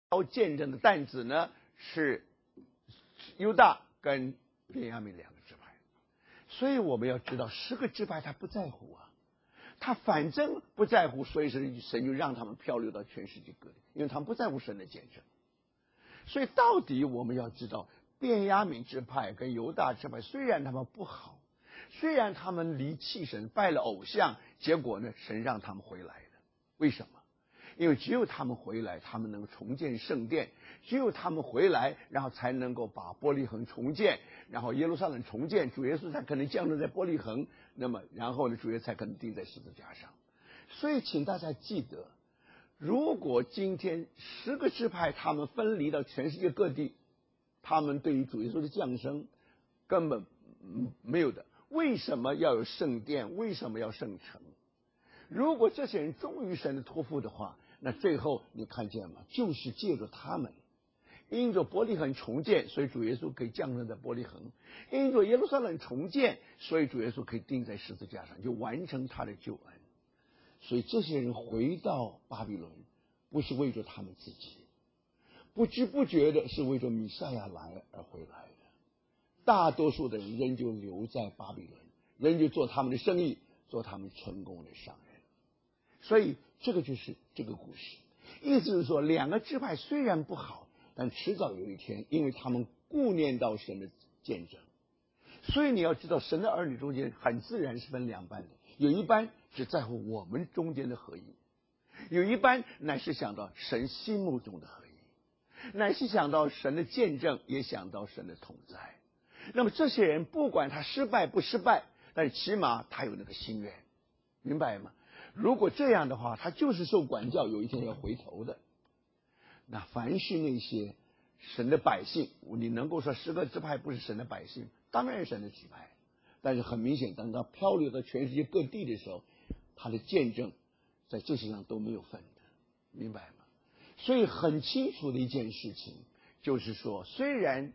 刀见证的担子呢是犹大跟便雅悯两个支派，所以我们要知道10个支派他不在乎啊，他反正不在乎，所以神就让他们漂流到全世界各地，因为他们不在乎神的见证。所以到底我们要知道，便雅悯支派跟犹大支派虽然他们不好，虽然他们离弃神，拜了偶像，结果呢，神让他们回来的。为什么？因为只有他们回来，他们能够重建圣殿；只有他们回来，然后才能够把伯利恒重建，然后耶路撒冷重建，主耶稣才可能降临在伯利恒。那么，然后呢，主耶稣才可能钉在十字架上。所以，请大家记得，如果今天10个支派他们分离到全世界各地，他们对于主耶稣的降生根本没有的。为什么要有圣殿？为什么要圣城？如果这些人忠于神的托付的话，那最后你看见吗？就是借着他们，因着伯利恒重建，所以主耶稣可以降生在伯利恒；因着耶路撒冷重建，所以主耶稣可以钉在十字架上，就完成他的救恩。所以这些人回到巴比伦，不是为着他们自己，不知不觉的是为着弥赛亚来而回来的。大多数的人仍旧留在巴比伦，仍旧做他们的生意，做他们成功的商人。所以这个就是这个故事，意思是说，2个支派虽然不好，但迟早有一天，因为他们顾念到神的见证，所以你要知道，神的儿女中间很自然是分2班的，有一班只在乎我们中间的合一，有一班乃是想到神心目中的合一，乃是想到神的见证，也想到神的同在。那么这些人不管他失败不失败，但是起码他有那个心愿，明白吗？如果这样的话，他就是受管教，有一天要回头的。那凡是那些神的百姓，你能够说10个支派不是神的百姓，当然是神的支派。但是很明显，当他漂流到全世界各地的时候，他的见证在这些上都没有份的，明白吗？所以很清楚的一件事情就是说，虽然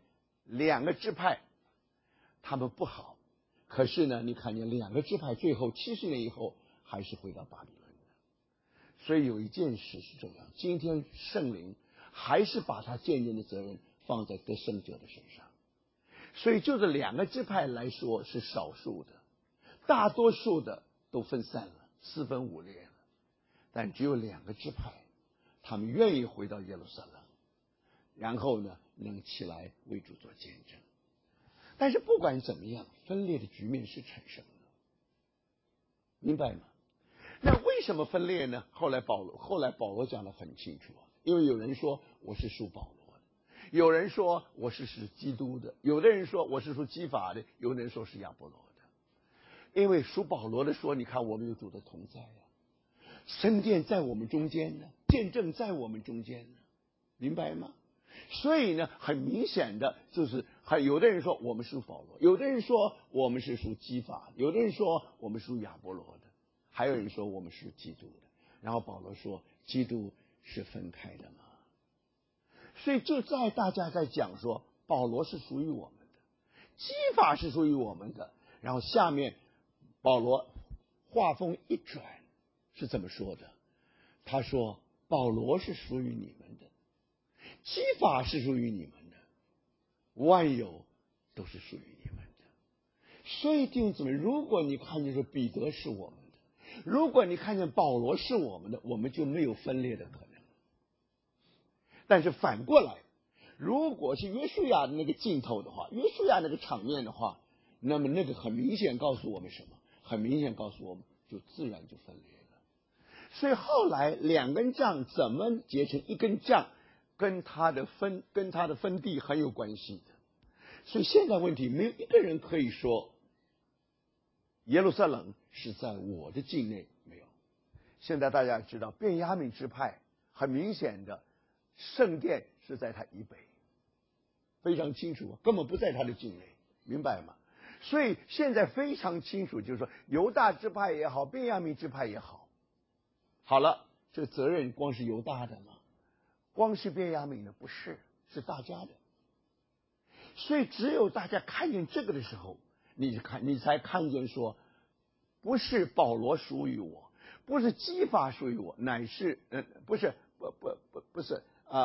2个支派他们不好，可是呢，你看见2个支派最后70年以后还是回到巴比伦的。所以有一件事是这样，今天圣灵还是把他见证的责任放在得胜者的身上。所以就这2个支派来说是少数的，大多数的都分散了，4分5裂了。但只有2个支派，他们愿意回到耶路撒冷，然后呢，能起来为主做见证。但是不管怎么样，分裂的局面是产生了，明白吗？那为什么分裂呢？后来保罗讲得很清楚，因为有人说我是属保罗的，有人说我是属基督的，有的人说我是属基法的，有的人说是亚波罗的。因为属保罗的说，你看我们有主的同在啊，圣殿在我们中间呢，见证在我们中间呢，明白吗？所以呢，很明显的就是有的人说我们属保罗，有的人说我们是属基法，有的人说我们属亚波罗的，还有人说我们是基督的。然后保罗说基督是分开的嘛。所以就在大家在讲说保罗是属于我们的，基法是属于我们的，然后下面保罗话锋一转是怎么说的？他说保罗是属于你们的，基法是属于你们的，万有都是属于你们的。所以弟兄姊妹，如果你看见说彼得是我们的，如果你看见保罗是我们的，我们就没有分裂的可能。但是反过来，如果是约书亚的那个镜头的话，约书亚那个场面的话，那么那个很明显告诉我们什么？很明显告诉我们，就自然就分裂了。所以后来2根杖怎么结成一根杖，跟他的分地很有关系的。所以现在问题，没有一个人可以说耶路撒冷是在我的境内，没有。现在大家知道便雅悯支派很明显的圣殿是在他以北，非常清楚，根本不在他的境内，明白吗？所以现在非常清楚，就是说犹大支派也好，便雅悯支派也好，好了，这个责任光是犹大的吗？光是便雅悯的不是，是大家的。所以只有大家看见这个的时候，你才看见说，不是保罗属于我，不是基法属于我，乃是不是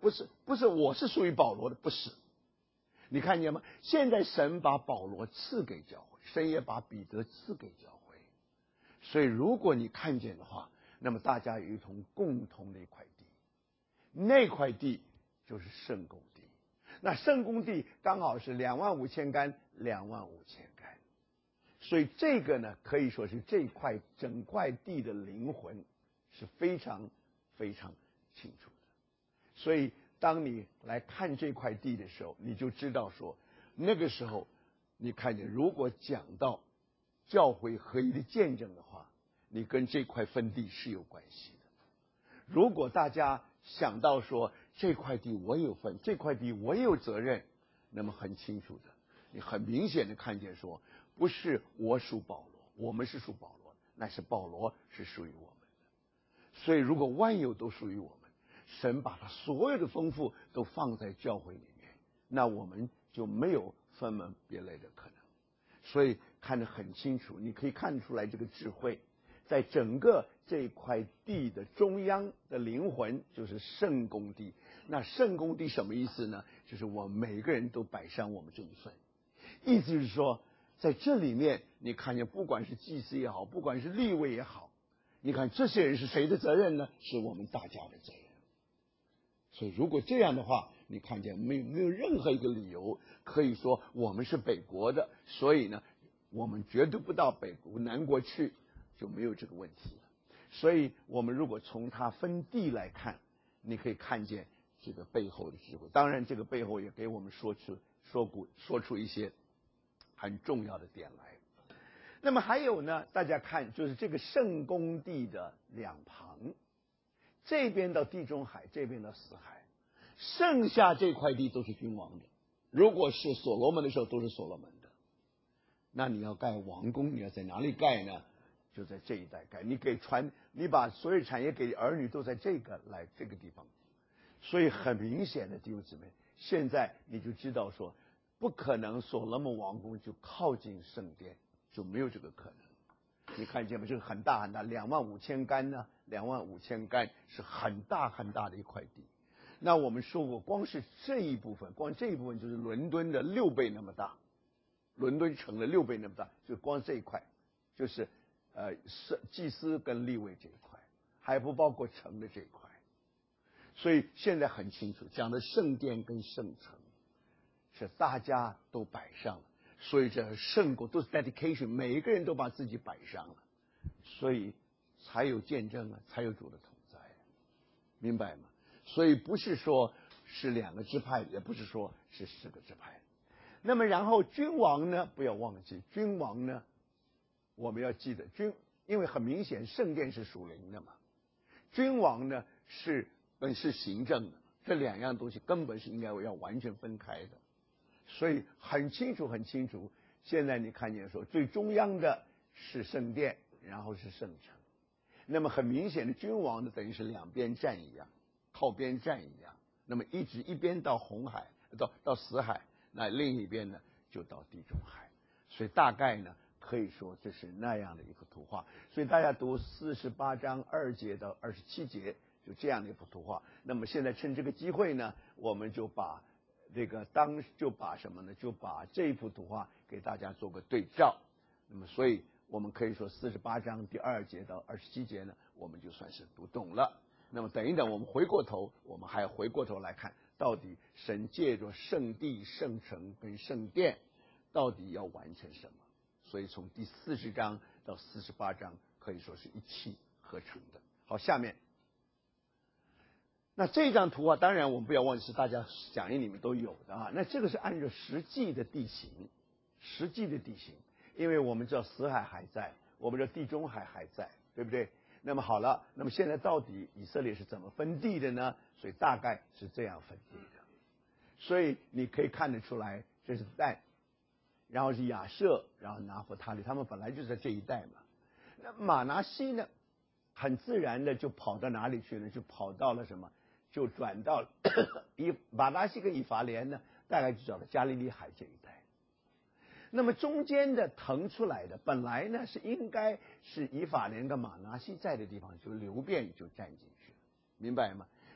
不是我是属于保罗的，不是。你看见吗？现在神把保罗赐给教会，神也把彼得赐给教会。所以如果你看见的话，那么大家有一同共同的一块地，那块地就是圣公地。那圣公地刚好是25000竿，25000竿。所以这个呢，可以说是这块整块地的灵魂是非常非常清楚的。所以当你来看这块地的时候，你就知道说，那个时候你看见，如果讲到教会合一的见证的话，你跟这块分地是有关系的。如果大家想到说这块地我有份，这块地我有责任，那么很清楚的，你很明显的看见说，不是我属保罗，我们是属保罗，那是保罗是属于我们的。所以如果万有都属于我们，神把他所有的丰富都放在教会里面，那我们就没有分门别类的可能。所以看得很清楚，你可以看出来这个智慧，在整个这块地的中央的灵魂就是圣公地。那圣公地什么意思呢？就是我们每个人都摆上我们这一份，意思是说，在这里面你看见，不管是祭司也好，不管是利未也好，你看这些人是谁的责任呢？是我们大家的责任。所以如果这样的话，你看见没有任何一个理由可以说我们是北国的，所以呢我们绝对不到北国南国去，就没有这个问题了。所以我们如果从它分地来看，你可以看见这个背后的智慧。当然这个背后也给我们说出一些很重要的点来。那么还有呢，大家看就是这个圣公地的两旁，这边到地中海，这边到死海，剩下这块地都是君王的。如果是所罗门的时候，都是所罗门的。那你要盖王宫，你要在哪里盖呢？就在这一带盖。你把所有产业给儿女都在这个地方。所以很明显的弟兄姊妹，现在你就知道说，不可能所罗门王宫就靠近圣殿，就没有这个可能。你看见吗？这个很大很大，25000竿呢，25000竿是很大很大的一块地。那我们说过，光这一部分就是伦敦的6倍那么大，伦敦城的6倍那么大，就光这一块，就是祭司跟利未这一块，还不包括城的这一块。所以现在很清楚，讲的圣殿跟圣城是大家都摆上了，所以这圣国都是 dedication， 每一个人都把自己摆上了，所以才有见证啊，才有主的同在，明白吗？所以不是说是2个支派，也不是说是4个支派。那么然后君王呢，不要忘记，君王呢我们要记得，因为很明显圣殿是属灵的嘛，君王呢是行政的，这2样东西根本是应该要完全分开的。所以很清楚，现在你看见说最中央的是圣殿，然后是圣城。那么很明显的，君王呢等于是两边站一样，靠边站一样。那么一边到红海，到死海，那另一边呢就到地中海。所以大概呢可以说这是那样的一幅图画。所以大家读48章2节到27节，就这样的一幅图画。那么现在趁这个机会呢，我们就把什么呢？就把这幅图画给大家做个对照。那么所以我们可以说48章第2节到27节呢，我们就算是读懂了。那么等一等，我们还要回过头来看，到底神借着圣地、圣城跟圣殿，到底要完成什么？所以从第40章到48章可以说是一气呵成的。好，下面，那这张图画当然我们不要忘记是大家讲义里面都有的啊。那这个是按照实际的地形，因为我们知道死海还在，我们知道地中海还在，对不对？那么好了，那么现在到底以色列是怎么分地的呢？所以大概是这样分地的。所以你可以看得出来，这是但，然后是亚设，然后拿弗他利，他们本来就在这一带嘛。那马拿西呢，很自然的就跑到哪里去呢？就跑到了什么？就转到了马拿西跟以法莲呢，大概就找到加利利海这一带。那么中间的腾出来的，本来呢是应该是以法莲跟马拿西在的地方，就流便就占进去了，明白吗？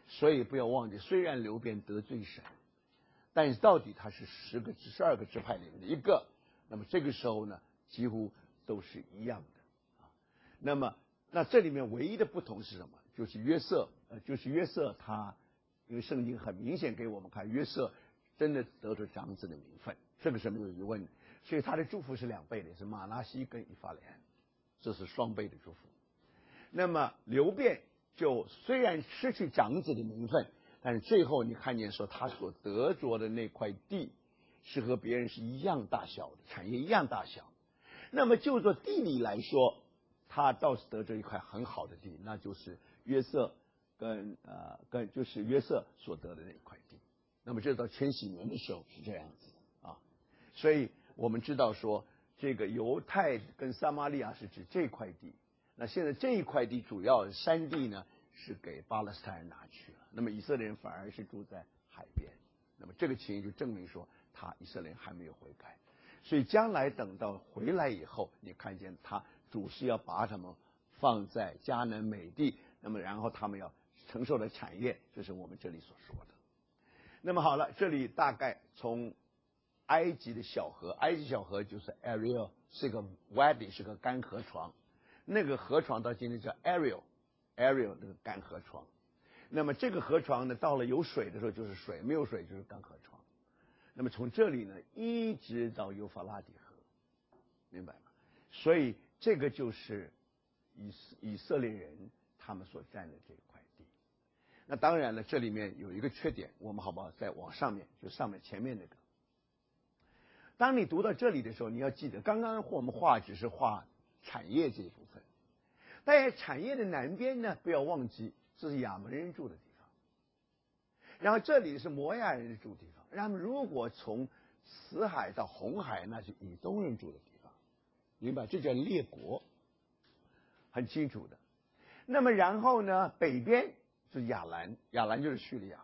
所以不要忘记，虽然流便得罪神，但是到底他是12个支派里面的一个，那么这个时候呢，几乎都是一样的啊。那这里面唯一的不同是什么？就是约瑟他，因为圣经很明显给我们看，约瑟真的得着长子的名分，这个是没有疑问的。所以他的祝福是2倍的，是马拿西跟以法莲，这是双倍的祝福。那么流便就虽然失去长子的名分，但是最后你看见说他所得着的那块地是和别人是一样大小的，产业一样大小。那么就做地理来说，他倒是得着一块很好的地，那就是约瑟跟就是约瑟所得的那一块地。那么这到千禧年的时候是这样子啊，所以我们知道说这个犹太跟撒玛利亚是指这块地。那现在这一块地主要山地呢是给巴勒斯坦人拿去了，那么以色列人反而是住在海边。那么这个情形就证明说以色列人还没有悔改，所以将来等到回来以后，你看见他主是要把他们放在迦南美地，那么然后他们要承受的产业就是我们这里所说的。那么好了，这里大概从埃及的小河，埃及小河就是 Ariel， 是个 Wadi， 是个干河床，那个河床到今天叫 Ariel 那个干河床。那么这个河床呢，到了有水的时候就是水，没有水就是干河床。那么从这里呢一直到幼发拉底河，明白吗？所以这个就是以色列人他们所占的这一块地。那当然了，这里面有一个缺点，我们好不好再往上面，就上面前面那个。当你读到这里的时候，你要记得，刚刚我们只是画产业这一部分，但是产业的南边呢，不要忘记这是亚门人住的地方，然后这里是摩亚人住的地方，然后如果从死海到红海，那是以东人住的地方，明白？这叫列国，很清楚的。那么然后呢，北边是亚兰，亚兰就是叙利亚，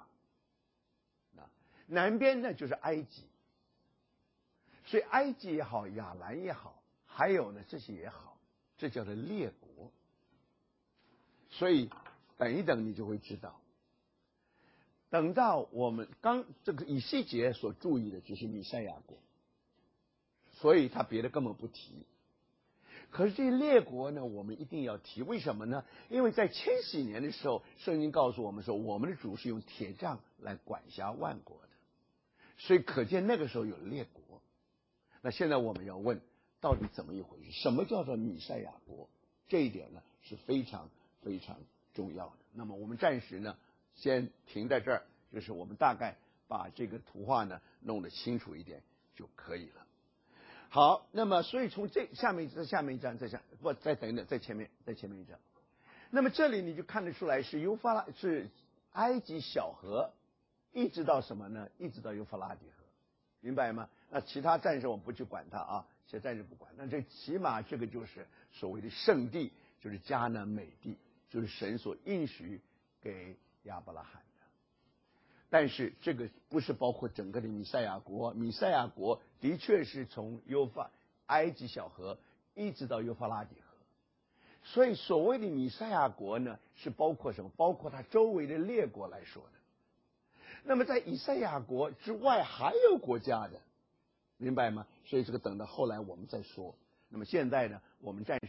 南边呢就是埃及。所以埃及也好，亚兰也好，还有呢这些也好，这叫做列国。所以等一等你就会知道，等到我们这个以西结所注意的就是弥赛亚国，所以他别的根本不提。可是这些列国呢，我们一定要提，为什么呢？因为在千禧年的时候，圣经告诉我们说，我们的主是用铁杖来管辖万国的，所以可见那个时候有列国。那现在我们要问，到底怎么一回事？什么叫做弥赛亚国？这一点呢是非常非常重要的。那么我们暂时呢先停在这儿，就是我们大概把这个图画呢弄得清楚一点就可以了。好，那么所以从下面一章，再等等，在前面一章。那么这里你就看得出来是埃及小河，一直到什么呢？一直到幼发拉底河，明白吗？那其他暂时我们不去管它啊，暂时不管。那这起码这个就是所谓的圣地，就是迦南美地，就是神所应许给亚伯拉罕的。但是这个不是包括整个的弥赛亚国，弥赛亚国的确是从埃及小河一直到幼发拉底河。所以所谓的弥赛亚国呢，是包括什么？包括它周围的列国来说的。那么在以赛亚国之外还有国家的，明白吗？所以这个等到后来我们再说。那么现在呢，我们暂时